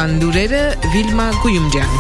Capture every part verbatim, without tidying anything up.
Օրվան լուրերը Վիլմա Գույումջյան։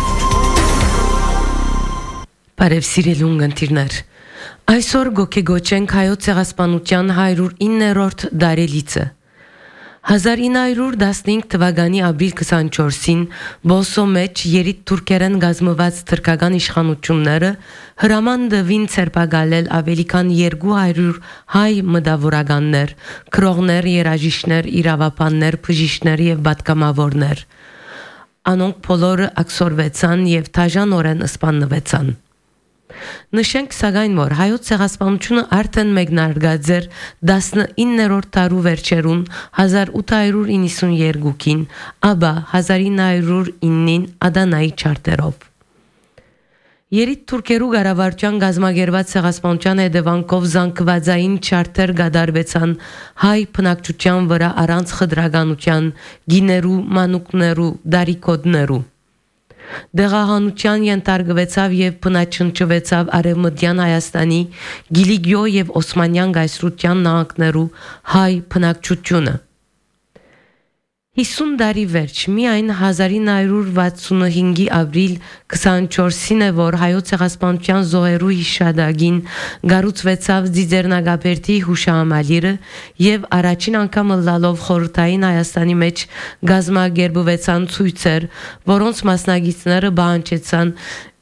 Բարև սիրելուն գնդիրներ։ Այսօր գոքեգոչենք հայոց ցեղասպանության հարյուր իններորդ դարելիցը։ հազար ինը հարյուր տասնհինգ թվականի ապրիլ քսանչորսին Բոսո մեջ երիտ թուրքերեն գազմված թրքական իշխանությունները հրաման տվին ցերպակալել ավելի քան երկու հարյուր հայ մտավորականներ, քրողներ, երաժիշտներ, իրավապաններ, բժիշկներ եւ պատգամավորներ։ Անոնք բոլորը ակսորվեցան եւ դաժանորեն սպանվեցան։ Նշենք սակայն որ հայոց ցեղասպանությունը արդեն մեկնարկած էր տասնիններորդ դարու վերջերուն հազար ութ հարյուր իննսունյերկուին, ապա հազար ինը հարյուր ինին Ադանայի չարտերով։ Երիտ թուրքերու կառավարության գազմագերված ցեղասպանության հետևանքով զանգվածային չարտեր կատարվեցան հայ բնակչության վրա առանց խտրականության, գիներու, մանուկներու, դարիքոդներու։ Դեղահանության ենթարկվեցավ եւ բնաչնչվեցավ Արևմտյան Հայաստանի, Գիլիգիո եւ Օսմանյան գայսրության նահանգներու հայ բնակչությունը։ հիսուն տարի վերջ միայն հազար ինը հարյուր վաթսունհինգի ապրիլ քսանչորսին է որ հայոց ցեղասպանության զոհերու հիշադակին գառուցվեցավ Ձիձեռնագաբերդի հուշահամալիրը եւ առաջին անգամ լալով խորհրդային Հայաստանի մեջ գազմագերբվեցան ցույցեր, որոնց մասնագետները բանջեցան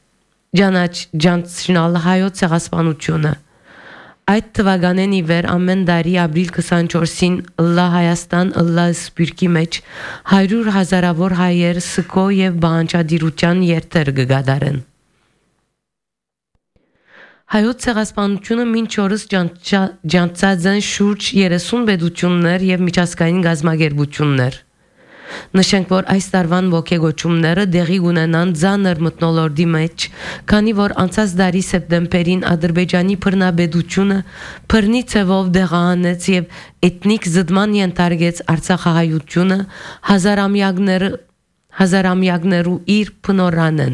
ջանաչնալ հայոց ցեղասպանությունը։ Այդ թվականին ի վեր ամեն տարի ապրիլ քսանչորսին լա Հայաստան լա Սպիրկի մեջ հարյուր հազարավոր հայեր սկո եւ բանջադիրության երթեր կգադարեն։ Հայոց ցեղասպանությունը մինչ օրս ջանցած են շուրջ երեսուն պետություններ եւ միջազգային գազմագերբություններ։ Նշենք, որ այս տարվան ոգեգոճումները դեղի ունենան ծանր մթնոլորտի մեջ, քանի որ անցած տարի սեպտեմբերին Ադրբեջանի բռնապետությունը բռնի ցևով դեղահանեց եւ էթնիկ զտման ենթարկեց Արցախահայությունը հազարամյակներ հազարամյակներու իր բնորանեն։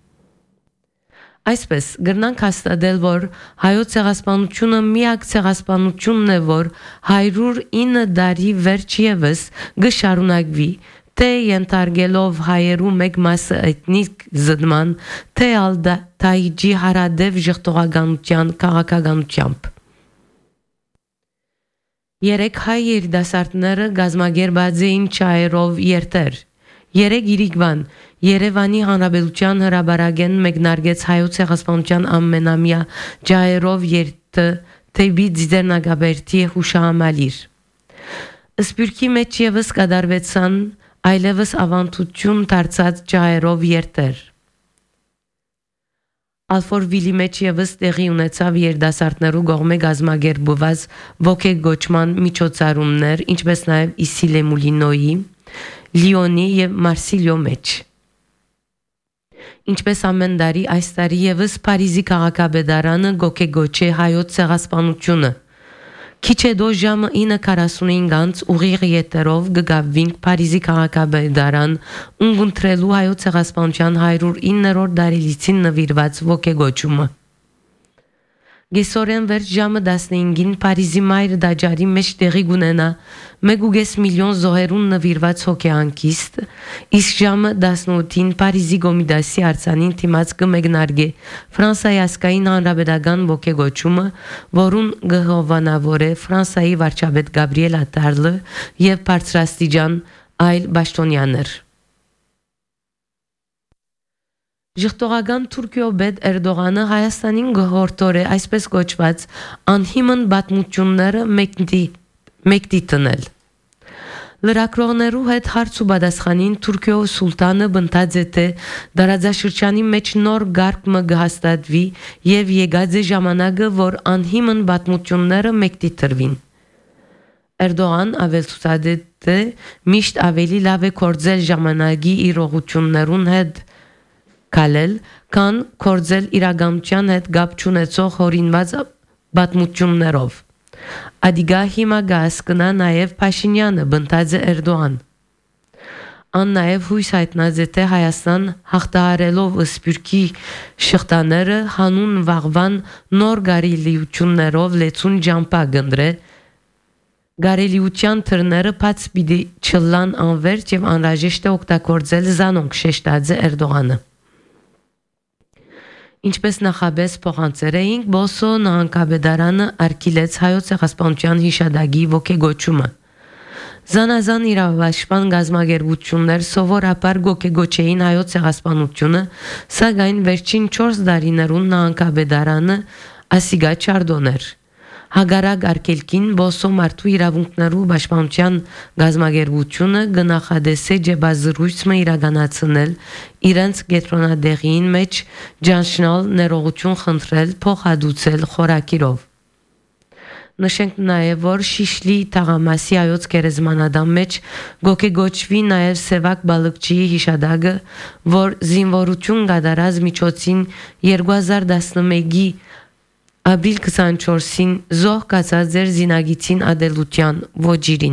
Այսպես գրնանք հաստատել, որ հայոց ցեղասպանությունը միակ ցեղասպանությունն է, որ հարյուր ինը տարի վերջ եւս գշարունակվի, թե ենթարկելով հայերու մեկ մասը էթնիկ զտման, թե ալ դահիճի հարադեպ ժխտողականության քաղաքականությամբ։ Երեք հայ երիտասարդները գազմագերբած էին չայերով երթեր։ Երեք իրիկվան Երևանի Հանրապետության հրաբարագեն մեկնարկեց հայոց ցեղասպանության ամենամյա ջահերով երթը թեբի Ձիձեռնագաբերդի հուշահամալիր։ Սպիրկի մեջ եւս կատարվեցան այլևս ավանդություն դարձած ջահերով երթեր։ Ալֆորվիլի մեջ եւս տեղի ունեցավ երիտասարդներու կողմէ գազմագերբված ոգեգոճման միջոցառումներ, ինչպես նաեւ Իսիլե Մուլինոյի, Լիոնի եւ Մարսիլիո մեջ։ Ինչպես ամեն տարի այս տարի եւս Փարիզի քաղաքապետարանը գոքեգոչ է հայոց ցեղասպանությունը։ Քիչ հետո ժամը ինը քառասունհինգից ուղիղ եթերով գգավվինք Փարիզի քաղաքապետարան ունգընտրելու հայոց ցեղասպանության հարյուր իններորդ դարելիցին նվիրված ոգեգոճումը։ Գեսորեն վերջ ժամը տասնհինգին Փարիզի մայր դաջարի մեջ տեղի կունենա մեկ ու կես միլիոն զոհերուն նվիրված հոգեհանգիստ, իսկ ժամը տասնութին Փարիզի Գոմիդասի արձանին դիմաց կմեկնարկե Ֆրանսիայի ազգային հանրապետական ոգեգոճումը, որուն կհովանավորե Ֆրանսիայի վարչապետ Գաբրիել Ատարլը եւ բարձրաստիճան այլ պաշտոնյաներ։ Ժխտողական Թուրքիո պետ Էրդողանը Հայաստանին գհորտորե այսպես կոչված անհիմն պատմությունները մեկտի տնել։ Լրագրողներու հետ հարց ու պատասխանին Թուրքիո սուլտանը բնտած է թե դարաձաշրջանի մեջ նոր գարկմը կհաստատվի եւ եկած է ժամանակը, որ անհիմն պատմությունները մեկտի տրվին։ Էրդողան ավելցուցած է թե միշտ ավելի լավ է կործել ժամանակի իրողություններուն հետ կալել, կան կործել իրականության հետ գապ չունեցող հորինված պատմություններով։ Ադիգա հիմա գասկնա նաև Փաշինյանը բնտած է Էրդողան։ Ան նաև հույս հայտնած է թե Հայաստան հաղթահարելով Սպիրկի շղթաները հանուն վաղվան նոր գարիլիություններով լեցուն ջամպա գնդրե Գարելիության թռները բաց պիտի չլան անվերջ եւ անհրաժեշտ է օգտագործել զանոնք, շեշտած է Էրդողանը։ Ինչպես նախաբես փոխանցել էինք, Բոսո նահանգապետարանը արգելեց հայոց ցեղասպանության հիշադակի ոգեգոճումը։ Զանազան իրավապաշտպան գազագերբություններ սովորաբար ոգեգոճեին հայոց ցեղասպանությունը, սակայն վերջին չորս տարիներուն նահանգապետարանը ասիգա չարդոներ։ Հագարակ արկելքին Բոսո մարդու իրավունքներու պաշտպանության գազագերբությունը գնահատեսե ջեբազրույցը իրականացնել իրենց կենտրոնադեղին մեջ ջանշնալ ներողություն խնդրել փոխհատուցել խորակիրով։ Նշենք նաև որ Շիշլի թաղամասի հայոց գերեզմանադամ մեջ գոկեգոճվի նաև Սևակ բալկչիի հիշադակը, որ զինվորություն կատարած միջոցին երկու հազար տասնմեկի ապրիլ քսանչորսին զոհ կացած էր զինագիծին ադելության ոճիրին։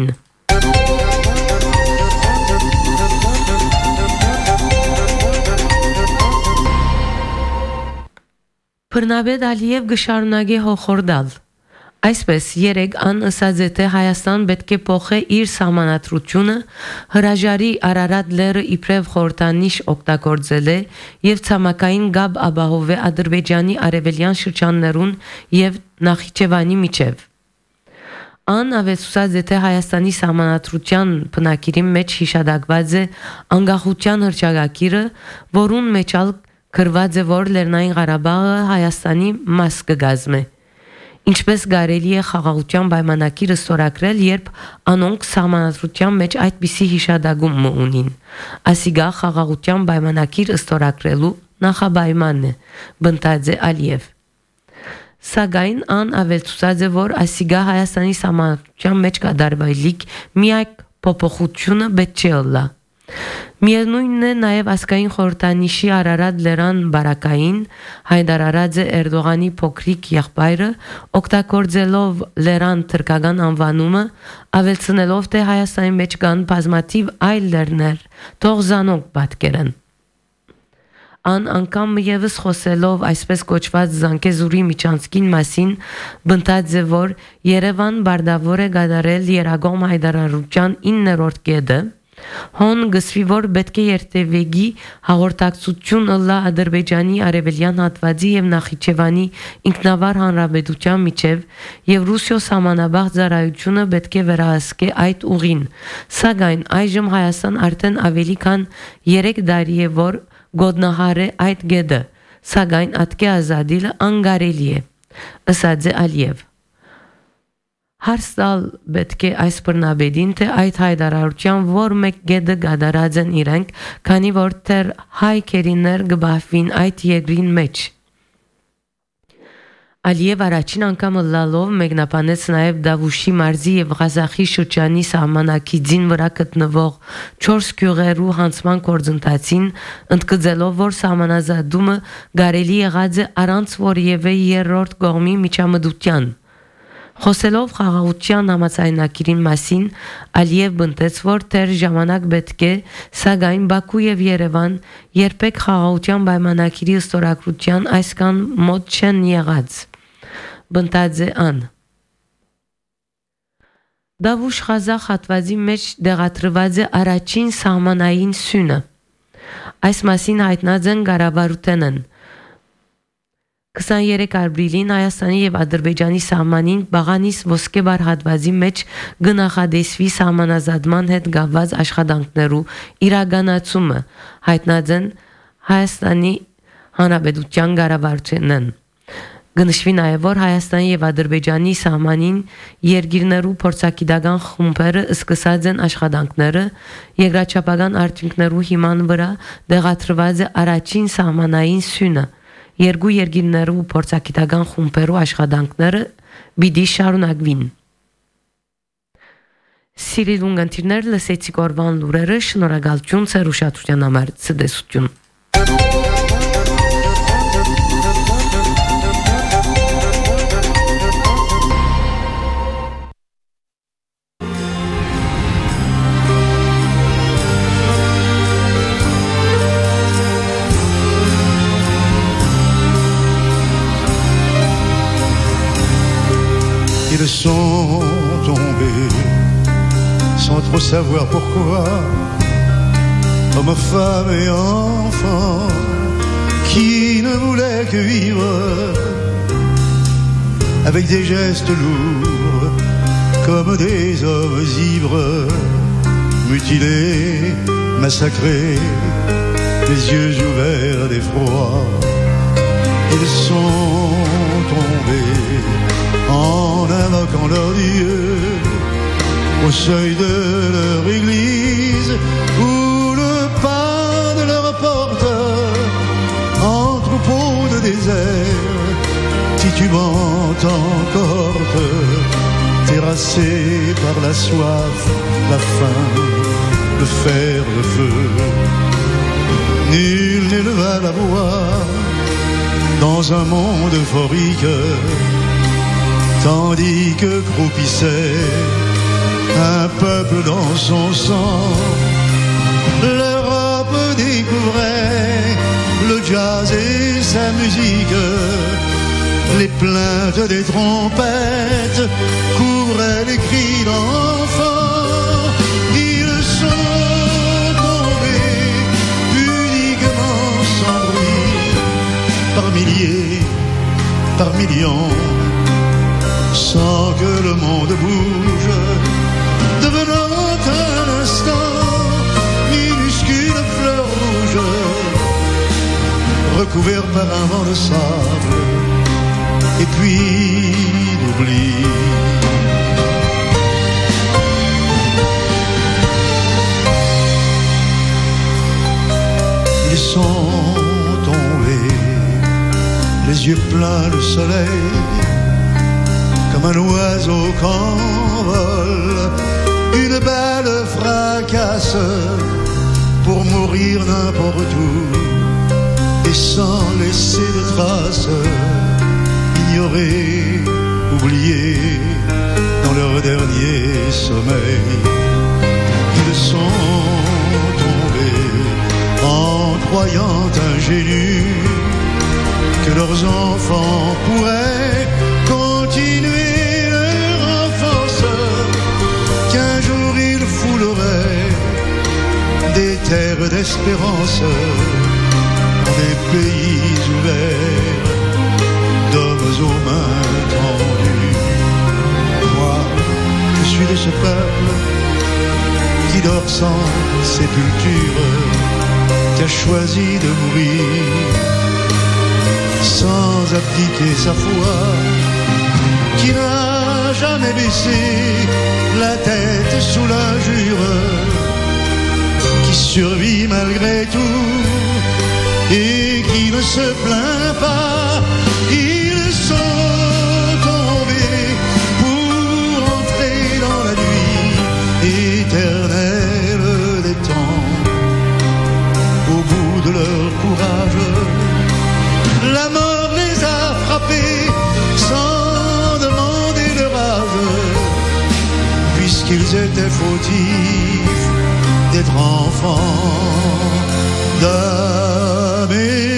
Բռնապետ Ալիև գշարունակե հոխորդալ։ Այսպես երեք ան ըսած է թե Հայաստան պետք է փոխե իր սահմանադրությունը հրաժարի Արարատ լեռը իբրև խորհրդանիշ օգտագործել է եւ ցամաքային գաբ ապահովե Ադրբեջանի արևելյան շրջաններուն եւ Նախիջևանի միջև։ Ան ավելցուած է թե Հայաստանի սահմանադրության բնակիրի մեջ հիշադակված է անկախության հռչակագիրը, որուն մեջ ալ գրված է որ Լեռնային Ղարաբաղը Հայաստանի մաս կգազմե։ Ինչպես կարելի է խաղաղության պայմանագիրը ստորագրել, երբ անոնք սահմանադրության մեջ այդպիսի հիշադակում ունին։ Ասիգա խաղաղության պայմանագիր ստորագրելու նախապայմանն է, բնտած է Ալիև։ Սակայն ան ավելցուած է որ ասիգա Հայաստանի սահմանադրության մեջ կատարվելիք միակ փոփոխությունը պետք չէ ըլլա։ Միևնույնն է նաև ասկային խորհրդանիշի Արարատ լեռան բարակային հայտարարած է Էրդողանի փոքրիկ եղբայրը օգտագործելով լեռան թրկական անվանումը ավելցնելով թե Հայաստանի մեջ կան բազմաթիվ այլ լեռներ թող զանոնք պատկերեն։ Ան անգամ եւս խոսելով այսպես կոչված Զանգեզուրի միջանցքին մասին բնտած է որ Երևան բարդավոր է գդարել Երագոմ հայտարարության իններորդ կետը Հոն գսվի որ պետք է երթևեկի հաղորդակցություն ըլլա Ադրբեջանի արևելյան հատվածի եւ Նախիջևանի ինքնավար հանրապետության միջև եւ Ռուսիո սահմանաբախ ծառայությունը պետք է վերահսկե այդ ուղին սակայն այժմ Հայաստան արդեն ավելի քան երեք տարի է որ գոտնահար է այդ գեդը սակայն ատկե ազատիլը անկարելի է ըսած է Ալիև Հարստալ պետք է այս բռնապետին թե այդ հայտարարության որ մեկ գեդը գադարած են իրենք, քանի որ թեր հայ կերիներ գբահվին այդ երկրին մեջ։ Ալիև առաջին անգամ լալով մեկնաբանեց նաև Դավուշի մարզի եւ Ղազախի շրջանի սահմանակիցին վրա գտնվող չորս գյուղերու հանցման գործընթացին, ընդգծելով որ սահմանազատումը կարելի եղած է առանց որևէ երրորդ կողմի միջամտության։ Խոսելով խաղաղության համաձայնագիրին մասին, Ալիև բնտեց, որ դեռ ժամանակ պետք է, սակայն Բաքու եւ Երևան երբեք խաղաղության պայմանագիրի ստորագրության այսքան մոտ չեն եղած։ Բնտած է ան։ Դավուշ Ղազախ հատվածի մեջ դեղատրված է առաջին սահմանային սյունը։ Այս մասին հայտնած են կառավարութենն։ քսաներեք ապրիլին Հայաստանի եւ Ադրբեջանի սահմանին Բաղանիս ոսկեբար հատվածի մեջ գնահատեսվի սահմանազատման հետ կապված աշխատանքներու իրականացումը հայտնած են Հայաստանի Հանրապետության կառավարութենն։ Գնշվի նաև որ Հայաստանի եւ Ադրբեջանի սահմանին երկիրներու փորձագիտական խումբերը սկսած են աշխատանքները երկրաչափական արդյունքներու հիման վրա դեղատրված է առաջին սահմանային սյունը։ Երկու երկիրներու փորձագիտական խումբերու աշխատանքները պիտի շարունակվին։ Սիրելի ունգընտիրներ, լսեցիք օրվան լուրերը, շնորհակալություն ձեր ուշադրության համար, ցտեսություն։ Ils sont tombés tomber sans trop savoir pourquoi. Hommes, femmes et enfants qui ne voulaient que vivre, avec des gestes lourds comme des hommes ivres, mutilés, massacrés, les yeux ouverts d'effroi. Ils sont tombés en invoquant leur Dieu au seuil de leur église ou le pas de leur porte en troupeau de désert, titubant en corte, terrassés par la soif, la faim, le fer, le feu. Nul n'éleva la voix dans un monde euphorique, tandis que croupissait un peuple dans son sang. L'Europe découvrait le jazz et sa musique, les plaintes des trompettes couvraient les cris d'enfants. Ils sont tombés pudiquement sans bruit, par milliers, par millions, sans que le monde bouge, devenant un instant minuscule fleur rouge, recouvert par un vent de sable et puis d'oubli. Ils sont tombés, les yeux pleins de soleil, comme un oiseau qu'envole une belle fracasse pour mourir n'importe où et sans laisser de traces, ignorés, oubliés dans leur dernier sommeil. Ils sont tombés en croyant ingénus que leurs enfants pourraient continuer leur enfance, qu'un jour ils fouleraient des terres d'espérance dans des pays ouverts d'hommes aux mains tendues. Moi, je suis de ce peuple qui dort sans sépulture, qui a choisi de mourir sans abdiquer sa foi, qui n'a jamais baissé la tête sous l'injure, qui survit malgré tout et qui ne se plaint pas. Ils sont tombés pour entrer dans la nuit éternelle des temps. Au bout de leur courage, la mort les a frappés sans demander leur âge, puisqu'ils étaient fautifs d'être enfants d'Amélie.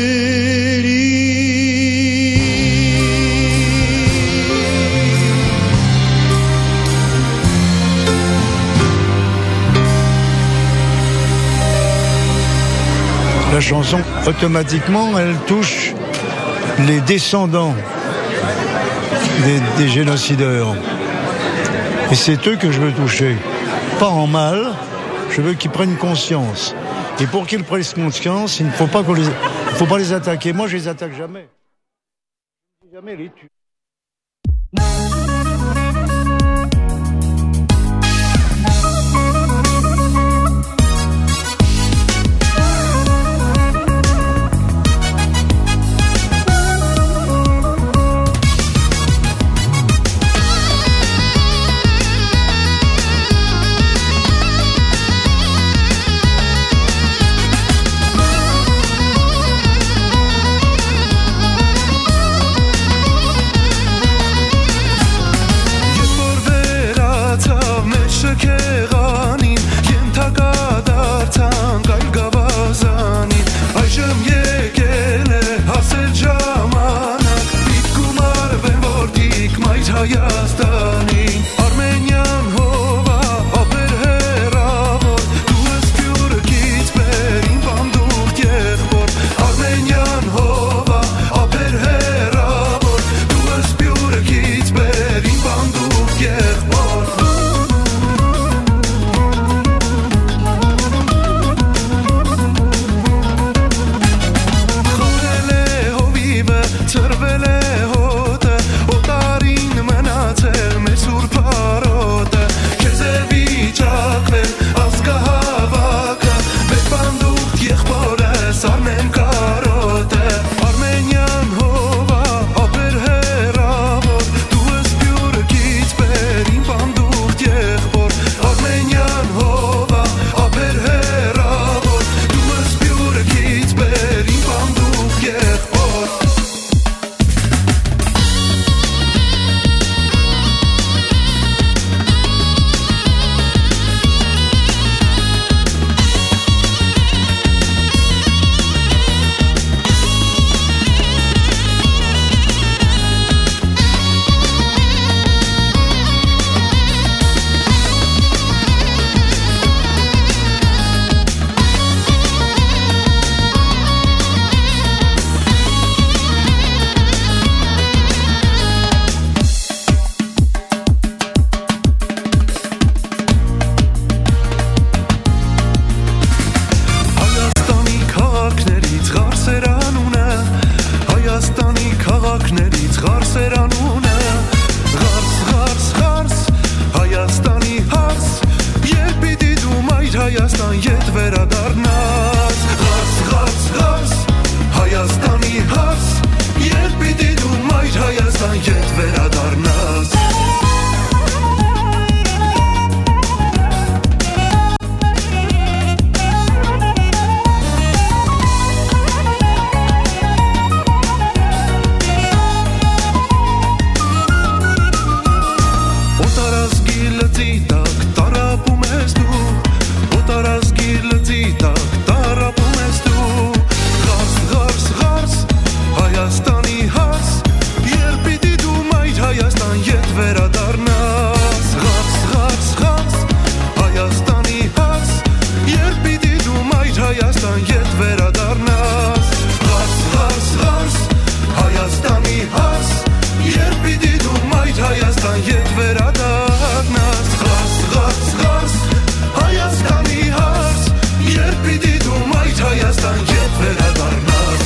La chanson, automatiquement, elle touche les descendants des, des génocideurs. Et c'est eux que je veux toucher. Pas en mal, je veux qu'ils prennent conscience. Et pour qu'ils prennent conscience, il ne faut pas, qu'on les, il faut pas les attaquer. Moi, je les attaque jamais. Jamais les tue. լծի տակ տարապում ես դու Օտարազգիր լծի տակ տարապում ես դու Ղարս, ղարս, ղարս Հայաստանի հարս Երբ պիտի դու մայր Հայաստան ետ վերադառնաս Ղարս, ղարս, ղարս Հայաստանի հարս Երբ պիտի դու մայր Հայաստան ետ վերադառնաս Ղարս, ղարս, ղարս Հայաստանի հարս Երբ պիտի դու մայր Հայաստան ետ վերադառնաս Ղարս, ղարս, ղարս Հայաստանի հարս Երբ պիտի դու մայր Հայաստան ետ վերադառնաս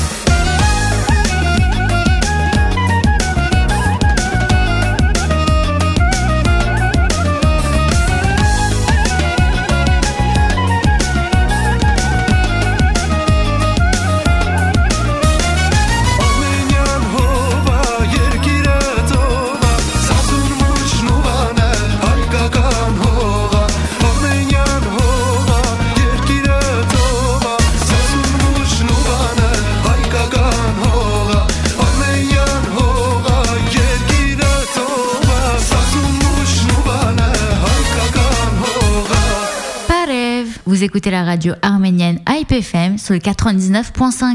Vous écoutez la radio arménienne Hype F M sur le quatre-vingt-dix-neuf point cinq.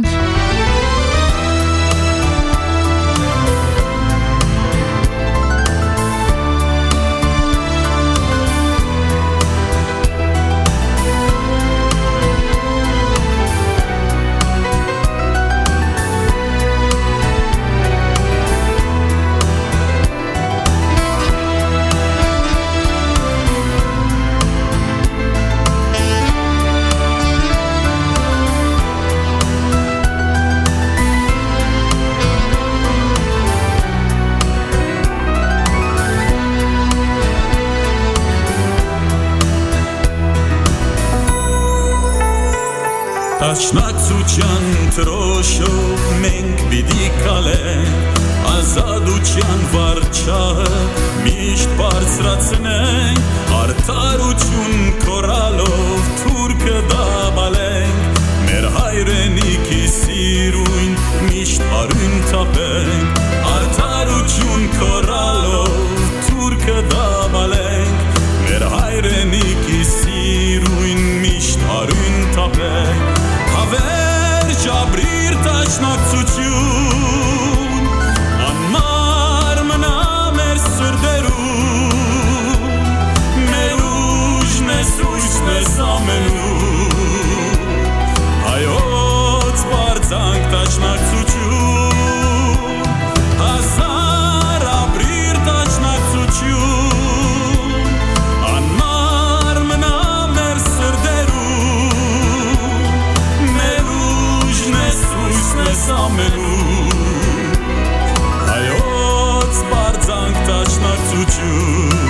Տաշնակցության տրոշով մենք պիտի կալենք ազատության վարչահը միշտ բարձրացնենք արդարություն կորալով թուրքը դաբալենք մեր հայրենիքի սիրուն միշտ արյուն թափենք արդարություն կորալով թուրքը դաբալենք մեր հայրենիքի սիրուն միշտ արյուն թափենք Հավերջ ապրիր տաշնակցություն անմար մնա մեր սրտերում մեր ուժն ես ուժն ես ամենու հայոց բարձանք տաշնակցություն հազար ապրիր տաշնակցություն անմար մնա մեր սրտերում Ամենու հայոց բարձանք տաշնակցություն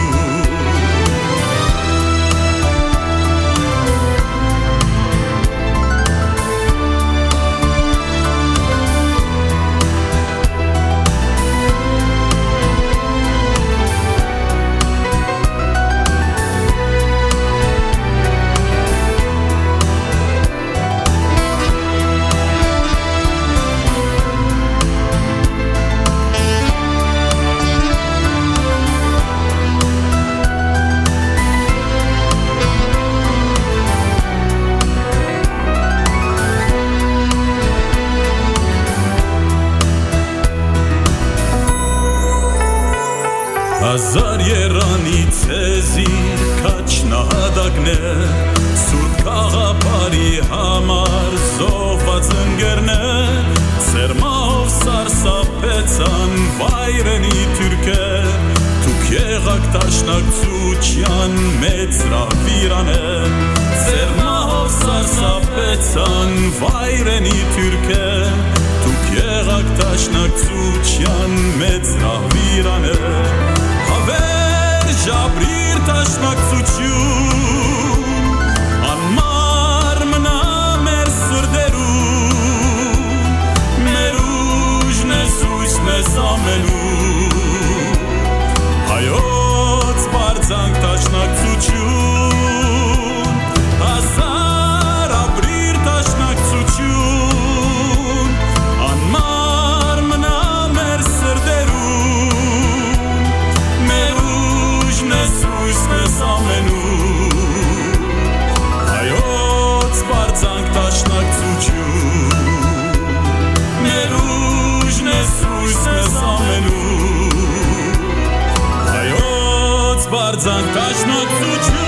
Հազար երանի ցեզիր քաչ նահատակներ Սուրբ կաղապարի համար զոհված ընկերներ Սերմահով սարսափեցան վայրենի թուրքեր Դուք եղաք տաշնակցության մեծ ռահվիրաներ Սերմահով սարսափեցան վայրենի թուրքեր Դուք եղաք տաշնակցության մեծ ռահվիրաներ Հավերջ ապրիր տաշնակցություն անմար մնա մեր սրտերում մեր ուժն ես ուժն ես ամենու հայոց բարձանք տաշնակցություն հազար ապրիր տաշնակցություն անմար մնա մեր սրտերում մեր ուժն ես ուժն ես Կյանք դաշնակցություն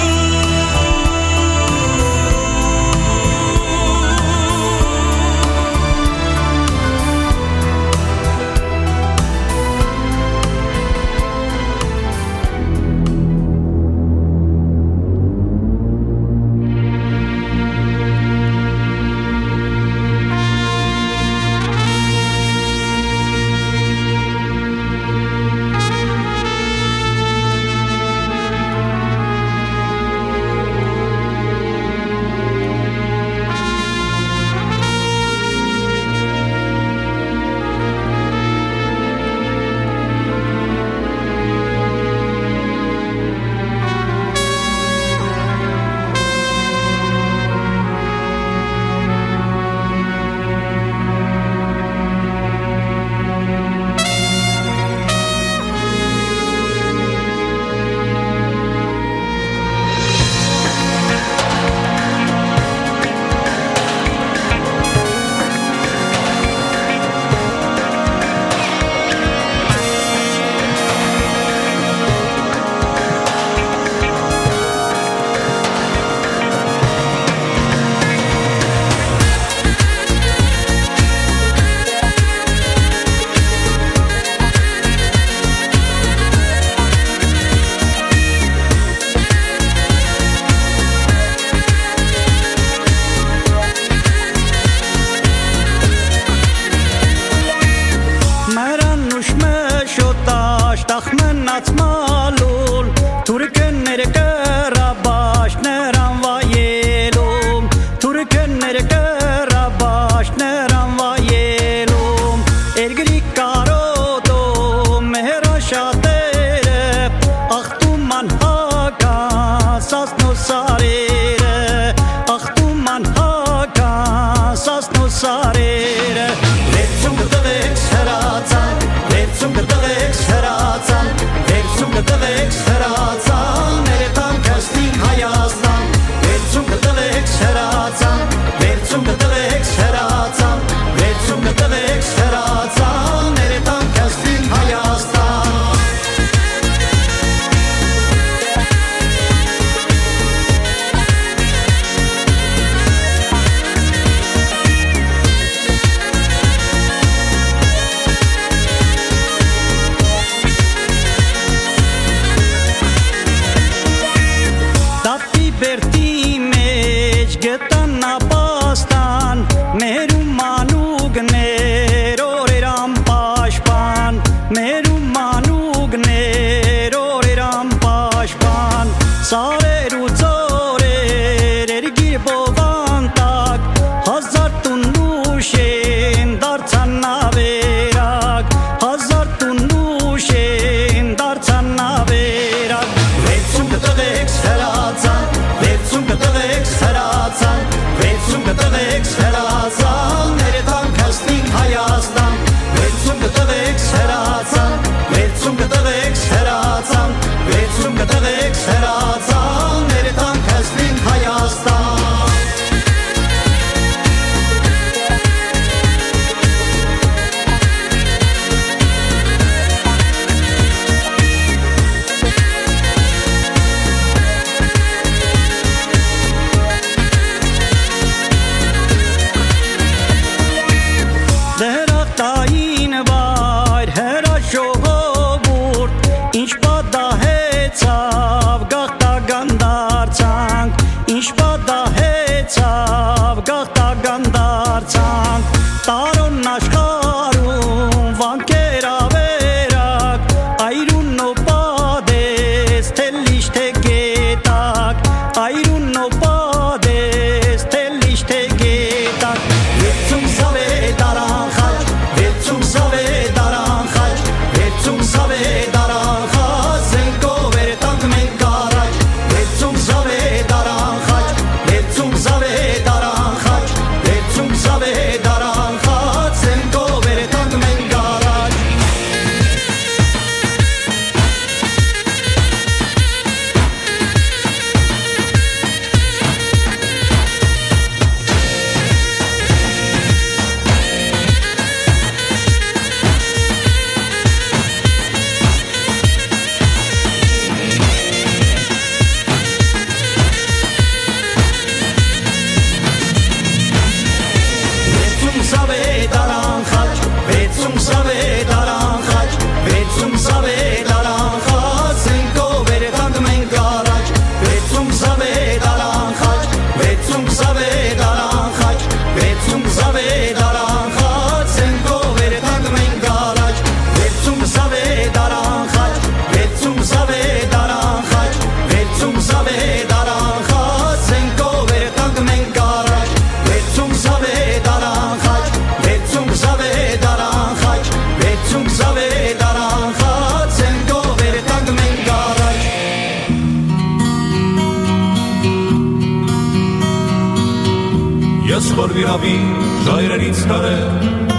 Ես խոր վիրավի ժայրերից կարել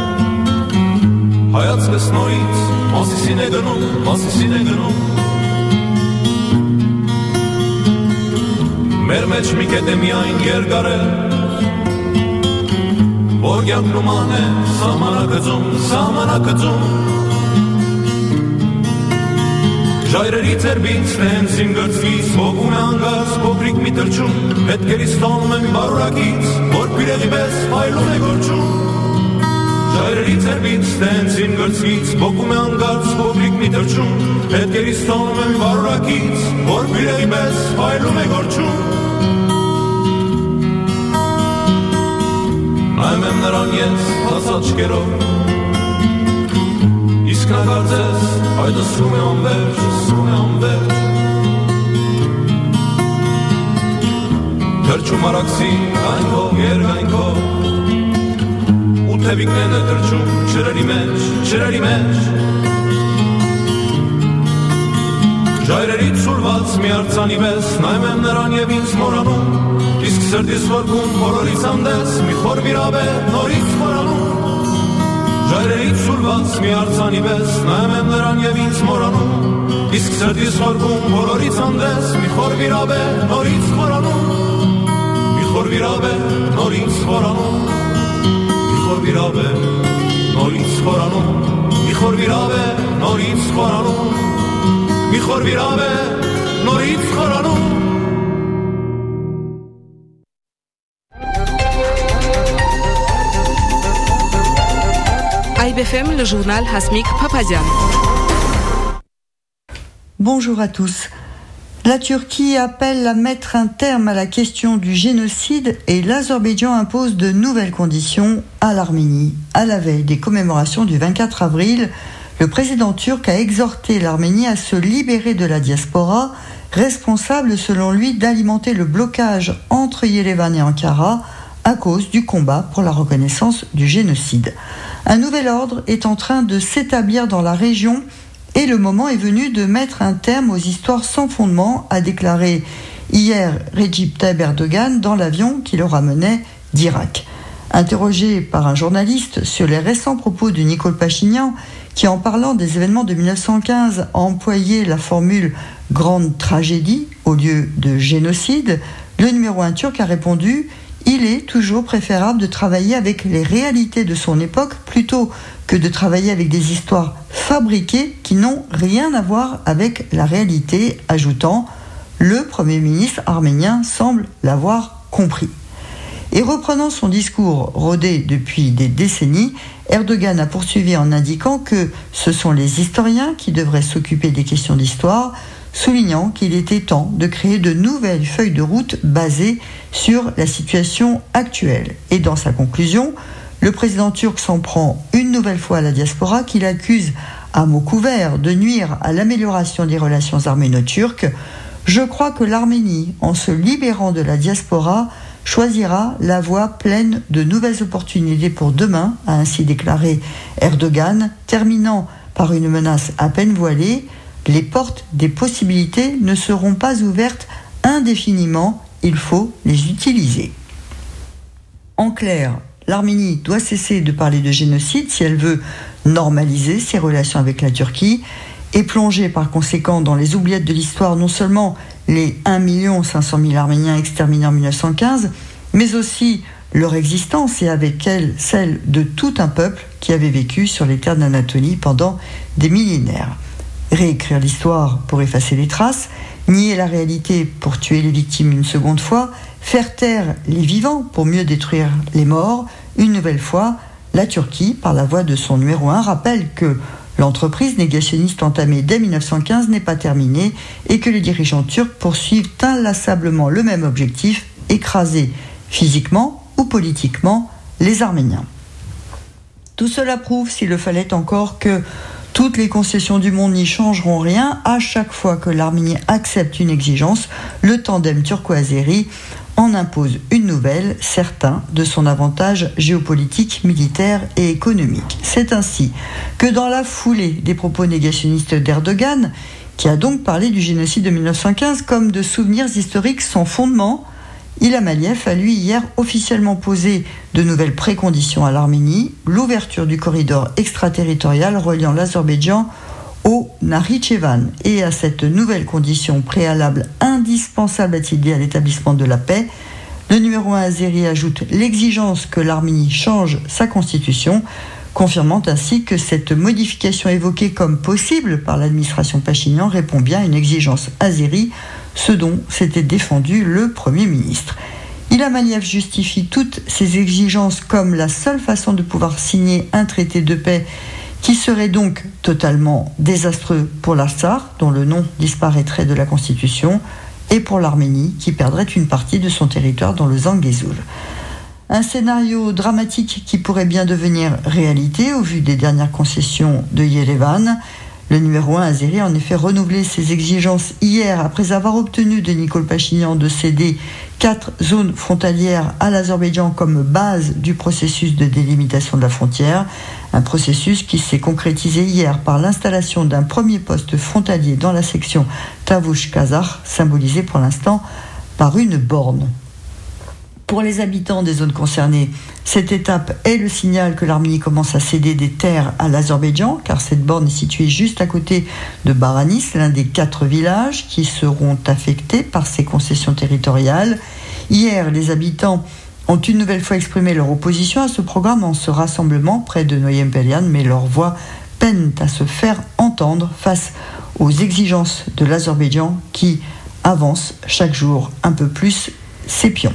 Հայացքս նորից Մասիսին է գնում, Մասիսին է գնում Մեր մեջ մի կետ է միայն երգարել Որ կյանքն ու մահն է սահմանակցում, սահմանակցում Ժայրերի ծերբից տենց իմ գծվից Հոգում է անգած փոքրիկ մի թրջում Հետքերից տանում եմ բարուրակից Որ բիրեղի պես հայլում է գործում Ժայրերի ծերբից տենց իմ գծվից Հոգում է անգած փոքրիկ մի թրջում Հետքերից տանում եմ բարուրակից Որ բիրեղի պես հայլում է գործում Նայում եմ նրան ես հասած չկերով Իսկ նա կարծես այդը սում է անվերջ, սում է անվերջ Թրջում արաքսի գայնքով, երգայնքով Ու թևիկներն է թրջում չրերի մեջ, չրերի մեջ Ժայրերից սուրված մի արձանի պես Նայում եմ նրան և ինձ մորանում Իսկ սրտիս խորքում բոլորից անդես Մի խոր վիրավ է նորից խորանում Ժայրերից սուրված մի արձանի պես Նայում եմ նրան և ինձ մորանում Իսկ սրտիս խորքում բոլորից անդես Մի խոր վիրավ է նորից խորանում Մի խոր վիրավ է նորից խորանում Մի խոր վիրավ է նորից խորանում Մի խոր վիրավ է նորից խորանում Մի խոր վիրավ է նորից խորանում I B F M, le journal Hasmik Papazian. Bonjour à tous. La Turquie appelle à mettre un terme à la question du génocide et l'Azerbaïdjan impose de nouvelles conditions à l'Arménie. À la veille des commémorations du vingt-quatre avril, le président turc a exhorté l'Arménie à se libérer de la diaspora, responsable selon lui d'alimenter le blocage entre Yerevan et Ankara à cause du combat pour la reconnaissance du génocide. Un nouvel ordre est en train de s'établir dans la région et le moment est venu de mettre un terme aux histoires sans fondement, a déclaré hier Recep Tayyip Erdogan dans l'avion qui le ramenait d'Irak. Interrogé par un journaliste sur les récents propos de Nicole Pachinian, qui en parlant des événements de mille neuf cent quinze a employé la formule « grande tragédie » au lieu de « génocide », le numéro un turc a répondu « Il est toujours préférable de travailler avec les réalités de son époque plutôt que de travailler avec des histoires fabriquées qui n'ont rien à voir avec la réalité », ajoutant « Le Premier ministre arménien semble l'avoir compris ». Et reprenant son discours rodé depuis des décennies, Erdogan a poursuivi en indiquant que ce sont les historiens qui devraient s'occuper des questions d'histoire, soulignant qu'il était temps de créer de nouvelles feuilles de route basées sur la situation actuelle. Et dans sa conclusion, le président turc s'en prend une nouvelle fois à la diaspora qu'il accuse à mots couverts de nuire à l'amélioration des relations arméno-turques. Je crois que l'Arménie, en se libérant de la diaspora, choisira la voie pleine de nouvelles opportunités pour demain, a ainsi déclaré Erdogan, terminant par une menace à peine voilée. Les portes des possibilités ne seront pas ouvertes indéfiniment, il faut les utiliser. En clair, l'Arménie doit cesser de parler de génocide si elle veut normaliser ses relations avec la Turquie et plonger par conséquent dans les oubliettes de l'histoire non seulement les un million cinq cent mille Arméniens exterminés en mille neuf cent quinze, mais aussi leur existence et avec elle celle de tout un peuple qui avait vécu sur les terres d'Anatolie pendant des millénaires. Réécrire l'histoire pour effacer les traces, nier la réalité pour tuer les victimes une seconde fois, faire taire les vivants pour mieux détruire les morts, une nouvelle fois, la Turquie, par la voix de son numéro un, rappelle que l'entreprise négationniste entamée dès mille neuf cent quinze n'est pas terminée et que les dirigeants turcs poursuivent inlassablement le même objectif, écraser physiquement ou politiquement les Arméniens. Tout cela prouve, s'il le fallait encore, que toutes les concessions du monde n'y changeront rien. À chaque fois que l'Arménie accepte une exigence, le tandem turco-azéri en impose une nouvelle, certain de son avantage géopolitique, militaire et économique. C'est ainsi que dans la foulée des propos négationnistes d'Erdogan, qui a donc parlé du génocide de mille neuf cent quinze comme de souvenirs historiques sans fondement, Ilham Aliyev a lui hier officiellement posé de nouvelles préconditions à l'Arménie, l'ouverture du corridor extraterritorial reliant l'Azerbaïdjan au Nakhichevan. Et à cette nouvelle condition préalable indispensable, a-t-il dit, à l'établissement de la paix, le numéro un azéri ajoute l'exigence que l'Arménie change sa constitution, confirmant ainsi que cette modification évoquée comme possible par l'administration Pachinian répond bien à une exigence azérie, ce dont s'était défendu le Premier ministre. Ilham Aliyev justifie toutes ces exigences comme la seule façon de pouvoir signer un traité de paix qui serait donc totalement désastreux pour l'Artsakh, dont le nom disparaîtrait de la Constitution, et pour l'Arménie, qui perdrait une partie de son territoire dans le Zangezur. Un scénario dramatique qui pourrait bien devenir réalité au vu des dernières concessions de Yerevan. Le numéro un azéri a en effet renouvelé ses exigences hier après avoir obtenu de Nicole Pachinian de céder quatre zones frontalières à l'Azerbaïdjan comme base du processus de délimitation de la frontière. Un processus qui s'est concrétisé hier par l'installation d'un premier poste frontalier dans la section Tavush-Kazakh, symbolisé pour l'instant par une borne. Pour les habitants des zones concernées, cette étape est le signal que l'Arménie commence à céder des terres à l'Azerbaïdjan, car cette borne est située juste à côté de Baranis, l'un des quatre villages qui seront affectés par ces concessions territoriales. Hier, les habitants ont une nouvelle fois exprimé leur opposition à ce programme en ce rassemblement près de Noyem-Pelian, mais leurs voix peinent à se faire entendre face aux exigences de l'Azerbaïdjan qui avance chaque jour un peu plus ses pions.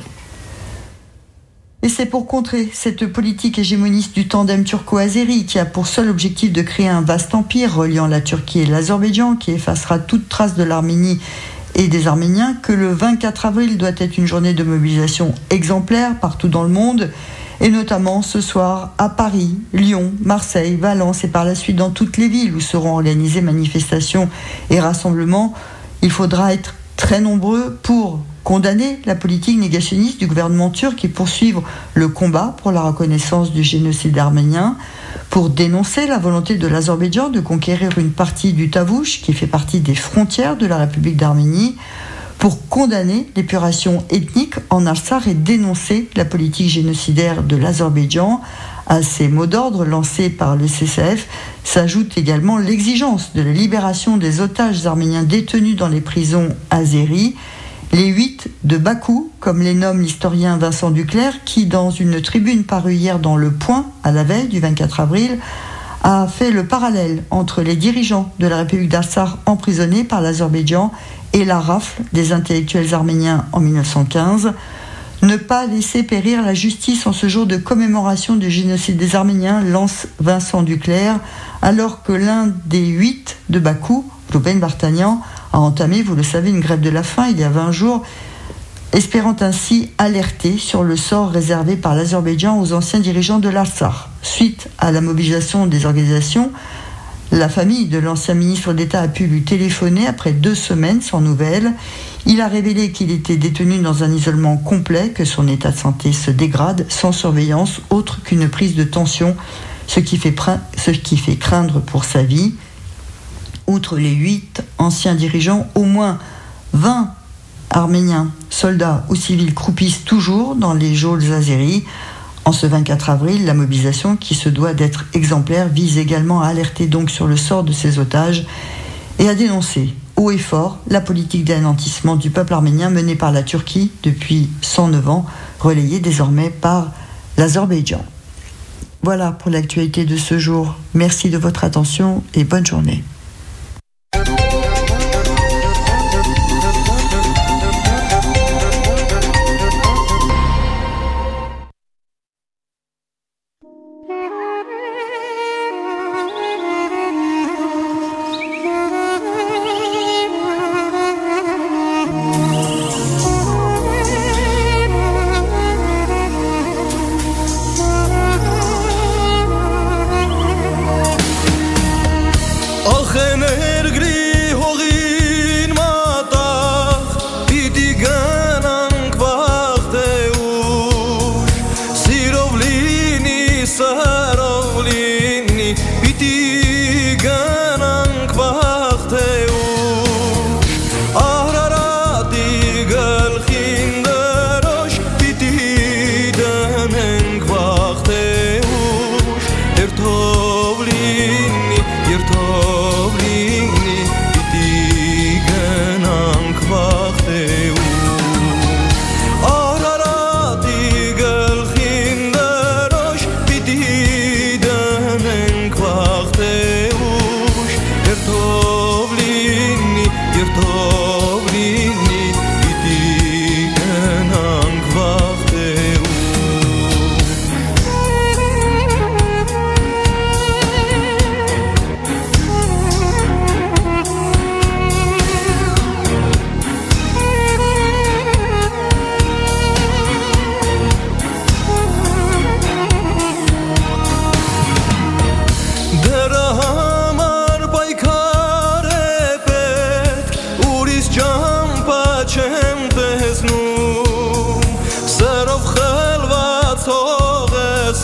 Et c'est pour contrer cette politique hégémoniste du tandem turco-azéri qui a pour seul objectif de créer un vaste empire reliant la Turquie et l'Azerbaïdjan qui effacera toute trace de l'Arménie et des Arméniens que le vingt-quatre avril doit être une journée de mobilisation exemplaire partout dans le monde et notamment ce soir à Paris, Lyon, Marseille, Valence et par la suite dans toutes les villes où seront organisées manifestations et rassemblements. Il faudra être très nombreux pour condamner la politique négationniste du gouvernement turc et poursuivre le combat pour la reconnaissance du génocide arménien, pour dénoncer la volonté de l'Azerbaïdjan de conquérir une partie du Tavush qui fait partie des frontières de la République d'Arménie, pour condamner l'épuration ethnique en Artsakh et dénoncer la politique génocidaire de l'Azerbaïdjan. À ces mots d'ordre lancés par le C C F s'ajoute également l'exigence de la libération des otages arméniens détenus dans les prisons azéries, les huit de Bakou, comme les nomme l'historien Vincent Duclerc, qui, dans une tribune parue hier dans Le Point, à la veille du vingt-quatre avril, a fait le parallèle entre les dirigeants de la République d'Artsakh emprisonnés par l'Azerbaïdjan et la rafle des intellectuels arméniens en mille neuf cent quinze. Ne pas laisser périr la justice en ce jour de commémoration du génocide des Arméniens, lance Vincent Duclerc, alors que l'un des huit de Bakou, Rouben Vartanian, a entamé, vous le savez, une grève de la faim il y a vingt jours, espérant ainsi alerter sur le sort réservé par l'Azerbaïdjan aux anciens dirigeants de l'Artsakh. Suite à la mobilisation des organisations, la famille de l'ancien ministre d'État a pu lui téléphoner après deux semaines sans nouvelles. Il a révélé qu'il était détenu dans un isolement complet, que son état de santé se dégrade sans surveillance autre qu'une prise de tension, ce qui fait, ce qui fait craindre pour sa vie. Outre les huit anciens dirigeants, au moins vingt Arméniens, soldats ou civils croupissent toujours dans les geôles azéries. En ce vingt-quatre avril, la mobilisation, qui se doit d'être exemplaire, vise également à alerter donc sur le sort de ces otages et à dénoncer haut et fort la politique d'anéantissement du peuple arménien menée par la Turquie depuis cent neuf ans, relayée désormais par l'Azerbaïdjan. Voilà pour l'actualité de ce jour. Merci de votre attention et bonne journée.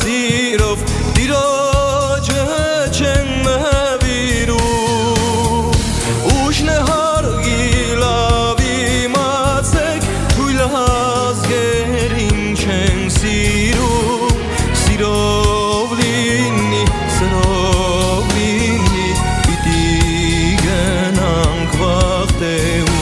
սիրով տիրոջը չեն նվիրում ուշն է հարգի լավ իմացեք թույլ ազգերին չեն սիրում սիրով լինի սրով լինի պիտի գնանք վաղտեում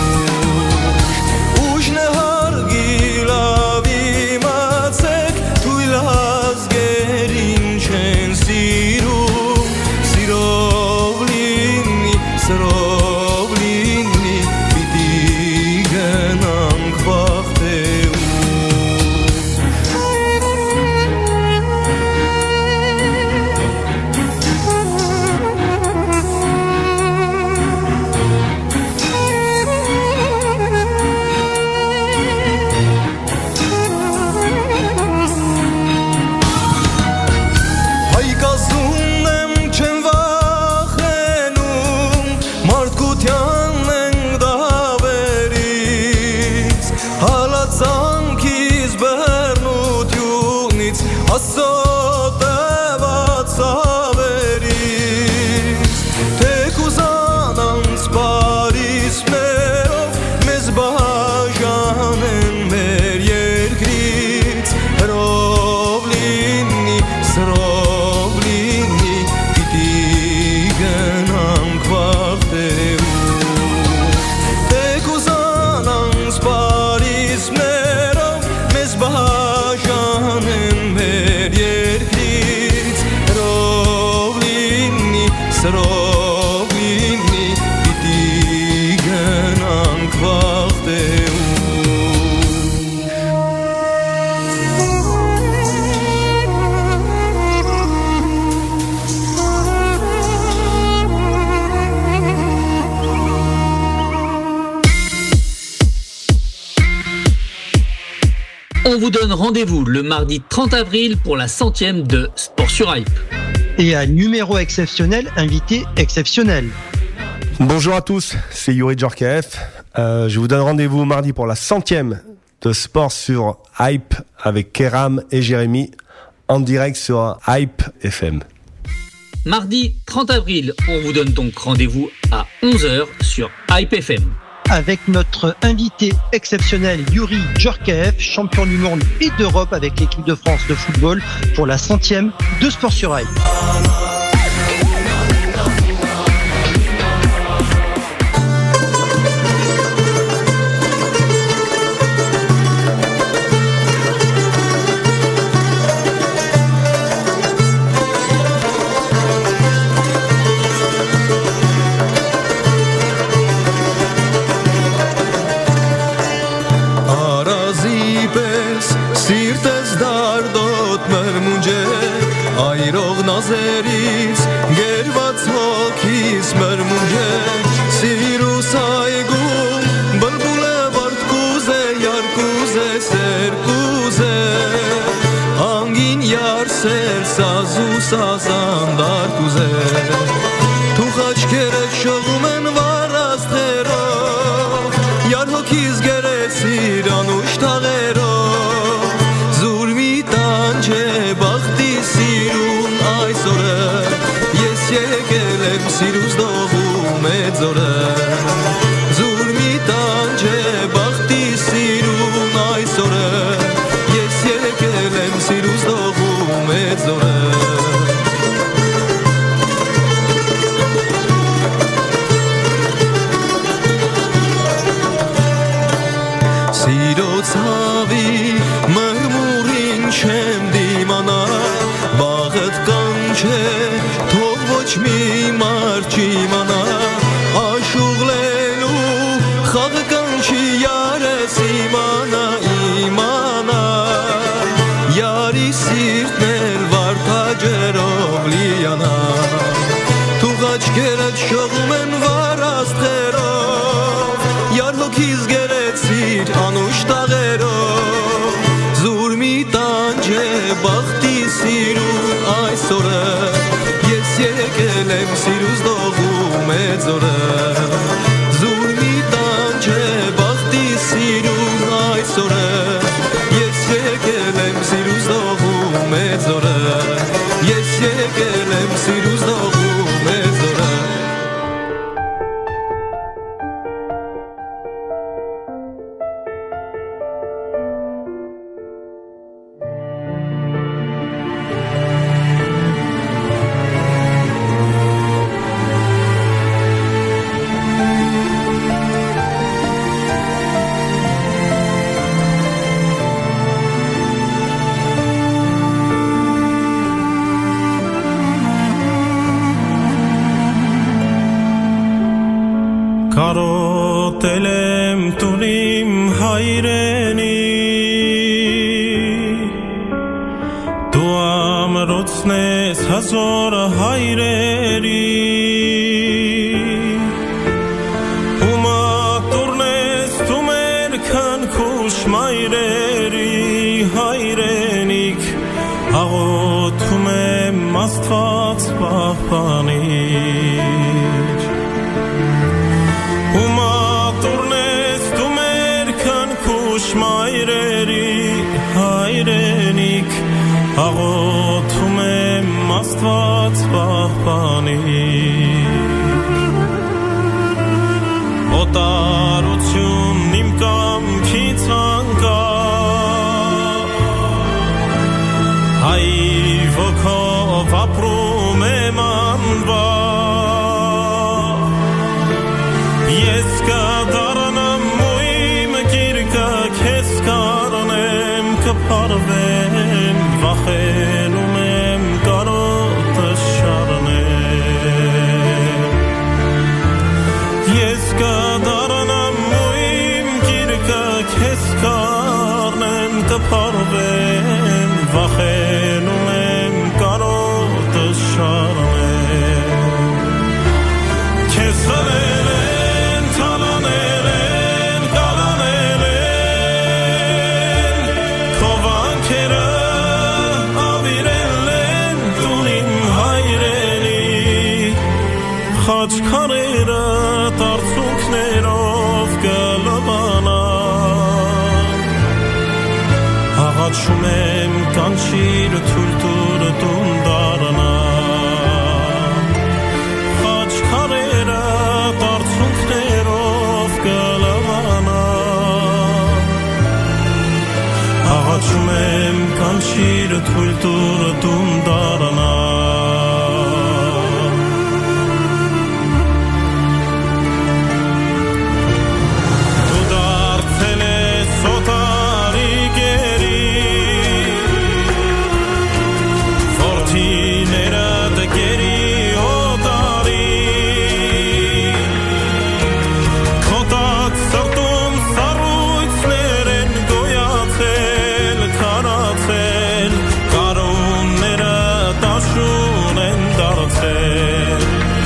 On vous donne rendez-vous le mardi trente avril pour la centième de Sport sur Hype. Et un numéro exceptionnel, invité exceptionnel. Bonjour à tous, c'est Yuri Djorkaeff. Euh, je vous donne rendez-vous mardi pour la centième de Sport sur Hype avec Kéram et Jérémy en direct sur Hype F M. Mardi trente avril, on vous donne donc rendez-vous à onze heures sur Hype F M. Avec notre invité exceptionnel Yuri Djorkaeff, champion du monde et d'Europe avec l'équipe de France de football pour la centième de Sport sur Hype. Նազերից գերված հոգիս մրմունջ է սիրուս այգում բլբուլ է վարդկուզ է յարկուզ է սերկուզ է անգին յարսել սազու սազան դարտուզ է թուղ աչքերը շողում են վարաստերով յար հոգիս գերեսիր անուշ թաղերով զուր մի տանջ է բախտի սիրուն այսօրը ես եկել եմ սիրուս դողում է ձորը զուր մի տանջ է բախտի սիրուն այսօրը ես եկել եմ սիրուս դողում է ձորը սիրո ցավի մրմուրին չեմ դիմանա բաղդ կանչե թող ոչ մի մարդ չիմանա աշուղլելու խաղը կանչի յարես իմանա իմանա յարի սիրտն էլ վարդաջերով լիանա թող աչքերդ շողում են վարաստղերով յար հոգիս գերեցիր անուշ տաղերով զուր մի տանջ է բախտի սիրուն այսօրը ես եկել եմ սիրուս դողում է ձորը զուր մի տանջ է բախտի սիրուն այսօրը ես եկել եմ սիրուս դողում է ձորը հայրենի դու ամրոցնես հազոր հայրերի ու մատուրնես դու մեր քնքուշ մայրերի հայրենիք աղոթում եմ Աստված պահպանիր ու մատուրնես դու մեր քնքուշ մայրերի հայրենիք աղոթում եմ Աստված պահպանիր օտարություն իմ կամքից անկա հայր ոգով ապրում եմ անվա ես կդառնամ ու իմ գիրկը քեզ կառնեմ կփարվեմ վախենում եմ կարոտը շարնեմ ես կդառնամ ու իմ գիրկը քեզ կառնեմ կփարվեմ վախենում եմ կարոտը շարնեմ քեզ հրել են թալանել են կալանել են քո վանքերը ավիրել են տունին հայրենի խաչքարերը տարծունքներով կլվանան աղաչում եմ կանչիր թույլ տուր տուն դառնա խաչքարերը տարծունքներով կլվանան աղաչում եմ կանչիր թույլ տուր տուն դառնա դու դարձել ես օտարի գերի Fortinera de geri otari Kotat sartum saruytsneren goyatsel karatsel Karunera dashunen dartsel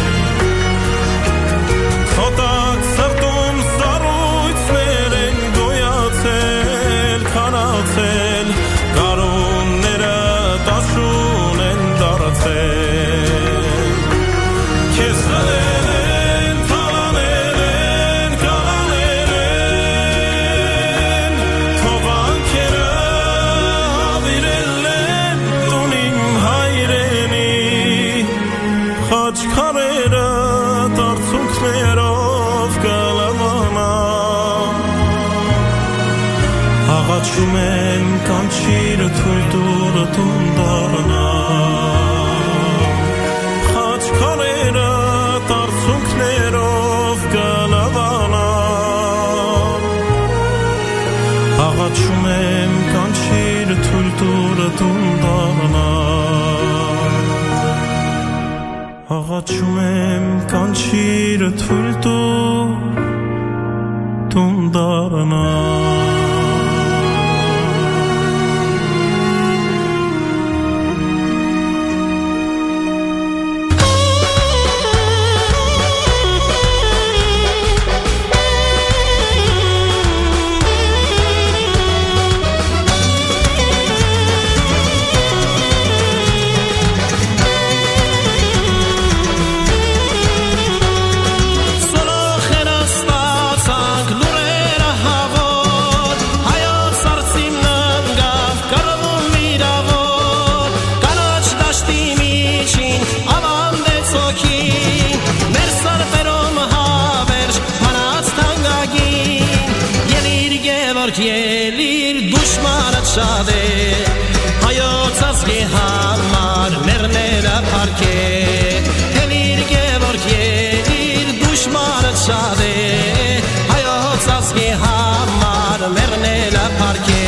Kotat sartum saruytsneren goyatsel karatsel Karunera dashunen Քեզ հրել են, թալանել են, կալանել են քո վանքերը ավիրել են տունին հայրենի խաչքարերը տարծունքներով կլվանան աղաչում եմ կանչիր թույլ տուր տուն դառնա Քարերը տարծունքներով կլվանան աղաչում եմ կանչիր թույլ տուր տուն դառնա աղաչում եմ կանչիր թույլ տուր տուն դառնա Ելիր դուշմանդ շատ է հայոց ազգի համար մերները պարկ է Ելիր գևորգ ելիր դուշմանդ շատ է հայոց ազգի համար մերները պարկ է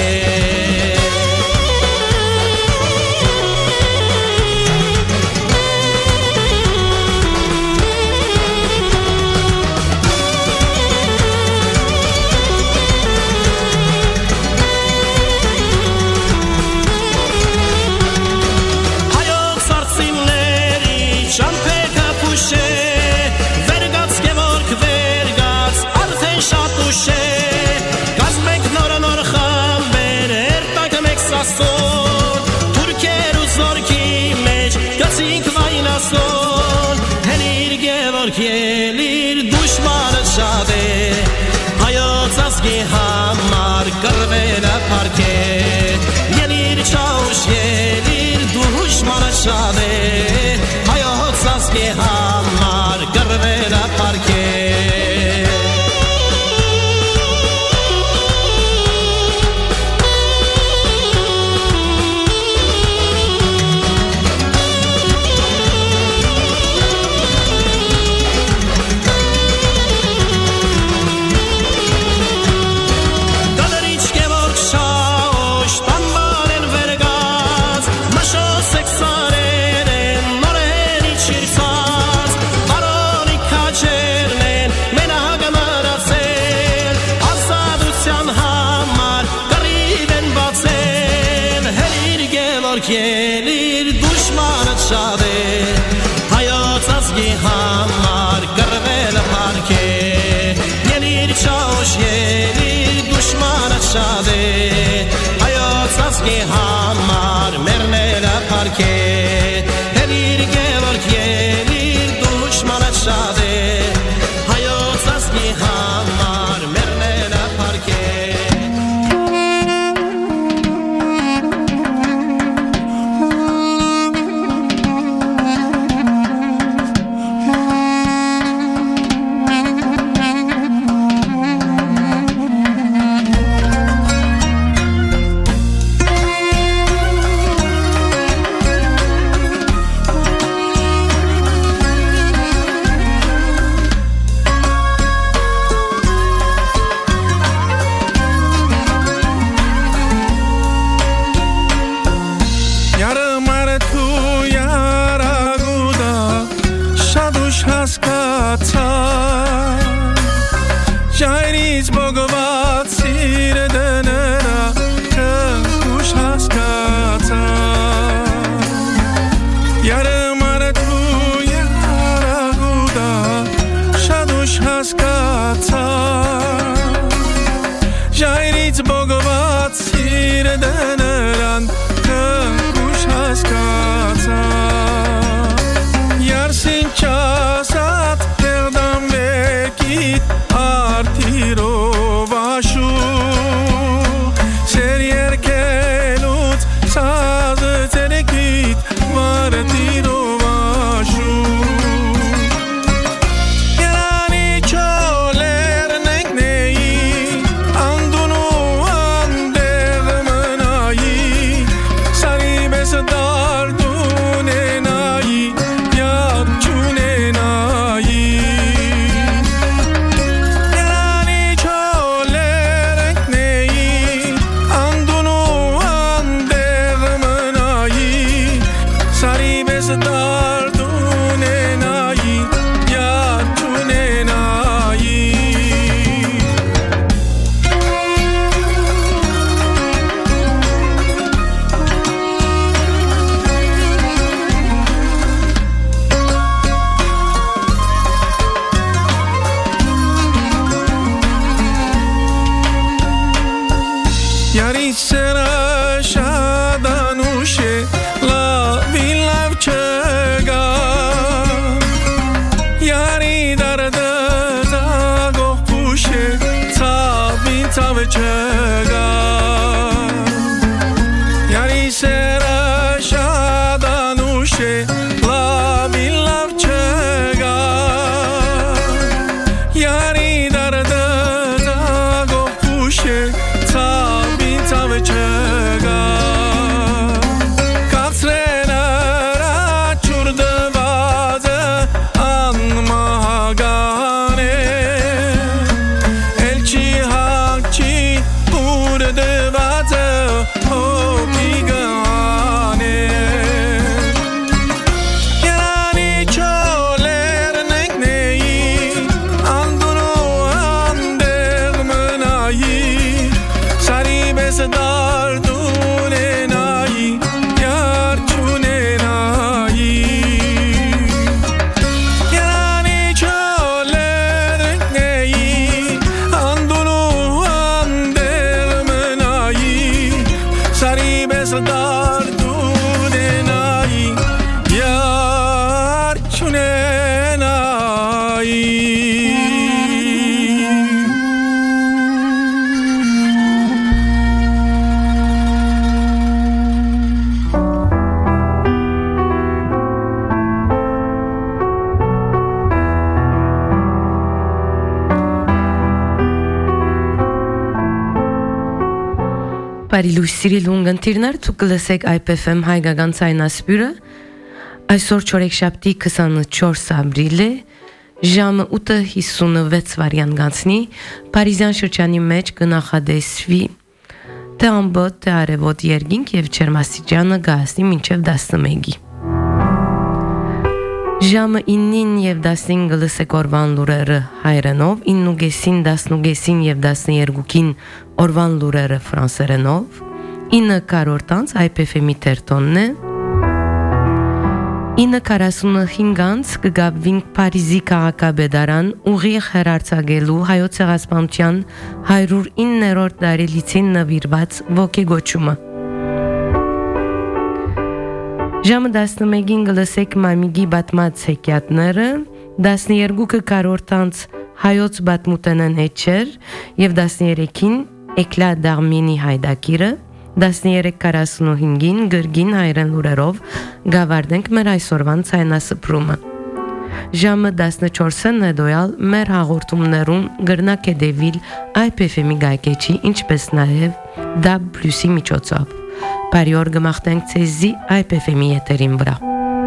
ազգի համար կռվել է փառքե ելիր չաուշ ելիր դուշմանը շատ է հայոց ազգի համար կռվել է փառքե Ելիր դուշմանը շատ է հայոց ազգի համար կռվել է փառքե ելիր չաուշ ելիր դուշմանը շատ է հայոց ազգի համար մեռնել է փառքե ելիր գևորգ ելիր դուշմանը շատ է հայոց ազգի համար մեռնել է փառքե բարի լույսերի լունգ ընտիրներ, դուք կլսեք I P F M հայկական ցայնասպյուրը։ Այսօր չորեքշաբթի քսանչորս ապրիլ է, ժամը ութը հիսունվեց վարյան գանցնի, Փարիզյան շրջանի մեջ կնախադեсվի թե ամբողջ թե արևոտ երկինք եւ ջերմաստիճանը կհասնի մինչեւ տասնմեկի։ Ժամը իննին եւ տասնինը գլսեք օրվան լուրերը հայերենով, իննուգեսին, դասնուգեսին եւ դասներկուքին օրվան լուրերը ֆրանսերենով, ինը կարորտանց I P F M-ի տերտոնն է, ինը քառասունհինգանց կգաբվինք Փարիզի քաղաքապետարան ուղիղ հերարցակելու հայոց ցեղասպանության հարյուր իններորդ տարելիցին նվիրված ոգեգոճումը։ Ժամը տասնմեկին գլսեք մամիգի բատմած հեքիաթները, տասներկուը կարորտանց հայոց բատմութենն էջեր եւ տասներեքին էկլա դաղմինի հայդակիրը, տասներեք քառասունհինգին գրգին հայերեն լուրերով գավարդենք մեր այսօրվան ցայնասփռումը։ Ժամը տասնչորսը նեդոյալ մեր հաղորդումներուն գրնակ է դեվիլ I P F M-ի գայքեչի, ինչպես նաեւ D A B plus-ի միջոցով։ Բարի օր գմախտենք ցեզի I P F M-ի եթերին վրա։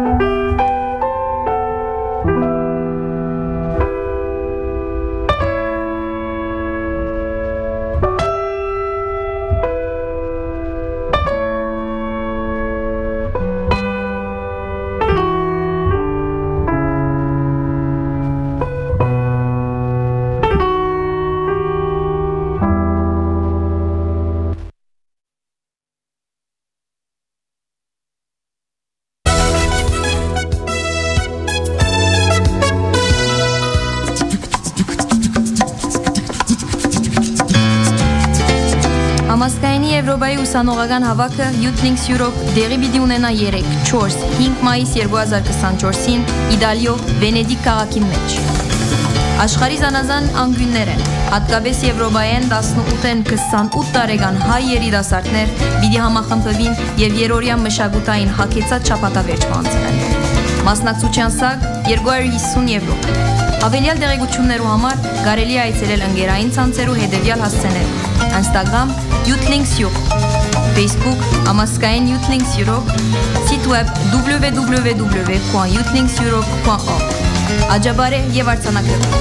Համասկայնի Եվրոպայի ուսանողական հավաքը Youth Links Europe դեղի պիտի ունենա երեք, չորս, հինգ մայիս երկու հազար քսանչորսին Իտալիո Վենեդիկ քաղաքի մեջ։ Աշխարհի զանազան անկյուններ են, հատկապես Եվրոպայեն տասնութեն քսանութ տարեկան հայ երիտասարդներ պիտի համախմբվին եւ երրորդյա մշակութային հագեցած շաբաթավերջ կանցնեն։ Մասնակցության սակ երկու հարյուր հիսուն եվրո։ Ավելյալ դեղեցություններու համար կարելի է այցելել ընկերային ցանցերու հետևյալ հասցեներով. Instagram Youth Links Europe, Facebook Համասկային Youth Links Europe, site web w w w point youth links europe point org։ Աջաբարե եւ արձանագրվի։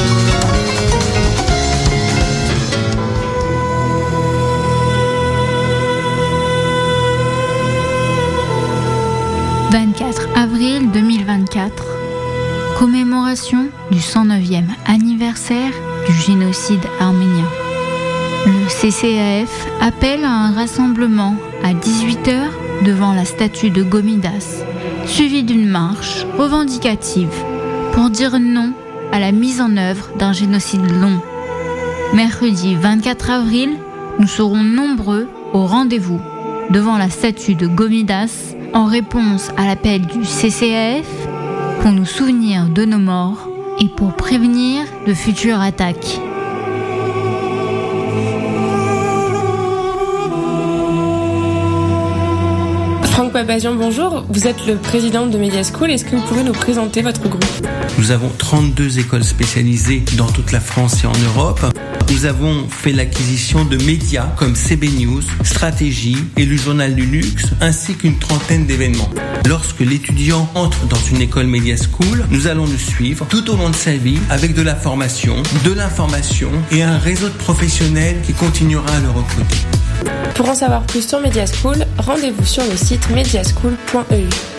vingt-quatre avril deux mille vingt-quatre, commémoration du cent neuvième anniversaire du génocide arménien. Le C C A F appelle à un rassemblement à dix-huit heures devant la statue de Gomidas, suivi d'une marche revendicative pour dire non à la mise en œuvre d'un génocide long. Mercredi vingt-quatre avril, nous serons nombreux au rendez-vous devant la statue de Gomidas en réponse à l'appel du C C A F pour nous souvenir de nos morts et pour prévenir de futures attaques. Franck Papazian, bonjour. Vous êtes le président de Media School. Est-ce que vous pouvez nous présenter votre groupe ? Nous avons trente-deux écoles spécialisées dans toute la France et en Europe. Nous avons fait l'acquisition de médias comme C B News, Stratégie et le Journal du Luxe, ainsi qu'une trentaine d'événements. Lorsque l'étudiant entre dans une école Media School, nous allons le suivre tout au long de sa vie avec de la formation, de l'information et un réseau de professionnels qui continuera à le recruter. Pour en savoir plus sur Media School, rendez-vous sur le site mediaschool point e u.